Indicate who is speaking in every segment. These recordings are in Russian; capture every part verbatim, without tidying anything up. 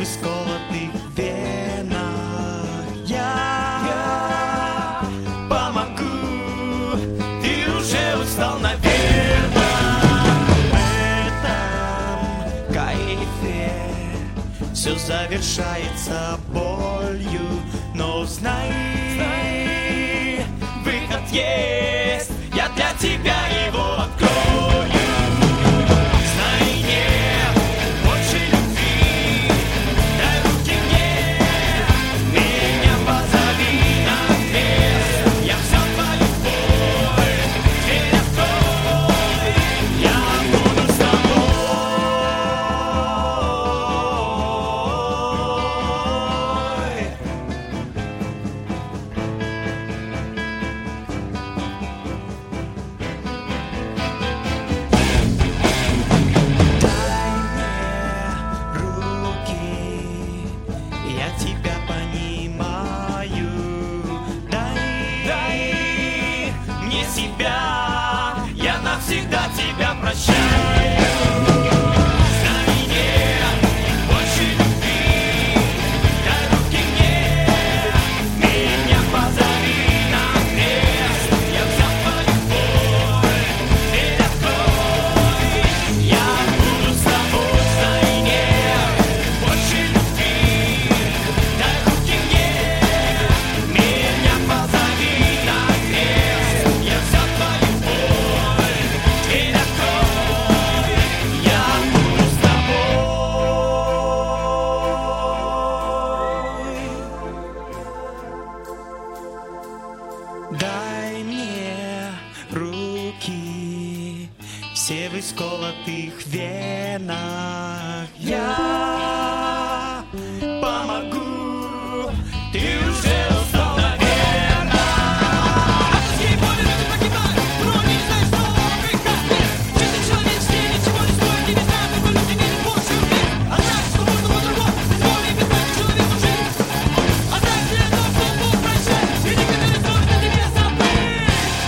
Speaker 1: в исколотых венах. Я помогу, ты уже устал, наверное. В этом кайфе все завершается болью, но знай, знай, выход есть, я для тебя его открою. Я навсегда тебя прощаю. Знай, нет больше любви, дай руки мне, меня позови на крест. Я взял твою боль, дверь открой, я буду с тобой. Знай, нет больше любви, дай руки мне, меня позови на крест. Я взял твою боль, дверь открой, я буду с тобой. Дай мне руки, все в исколотых венах. Я помогу, ты уже устал, наверное. От всей боли люди погибают, но не знаешь, что выход нет. Жизнь человеческая ничего не стоит, и не знаю, только люди не Божью верь. А знаешь, что можно по-другому, без боли и без боли человеку жить. А знаешь, для того, что Бог прощает, и никогда не стоит на тебе забыть.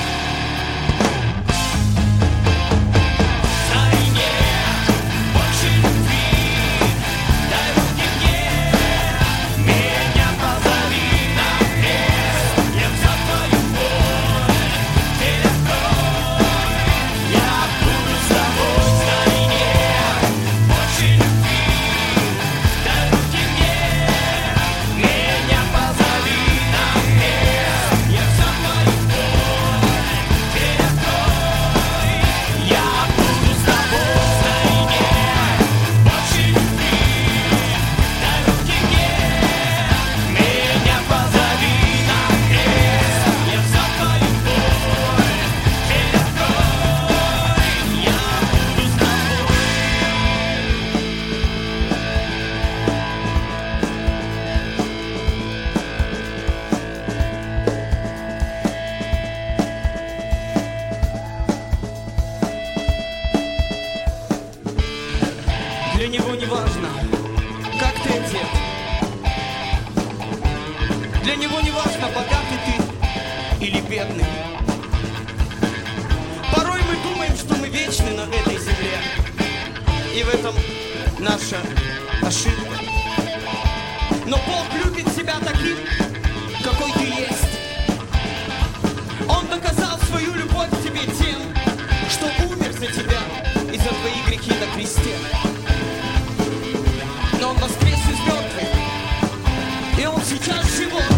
Speaker 1: Знай, нет больше любви, дай руки мне, меня позови на крест. Я взял твою боль, дверь открой, я буду с тобой. Знай, нет больше любви, дай руки мне, меня позови на крест. Я взял твою боль, дверь открой, я буду с тобой. Знай, нет больше любви, дай руки мне, меня позови на крест. Я взял твою боль, дверь открой, я буду с тобой. Для него не важно, как ты одет. Для него не важно, богатый ты или бедный. Порой мы думаем, что мы вечны на этой земле, и в этом наша ошибка. Но Бог любит тебя таким, какой ты есть. Он доказал свою любовь к тебе тем, что умер за тебя и за твои грехи на кресте. Но Он воскрес из мертвых, и Он сейчас живой.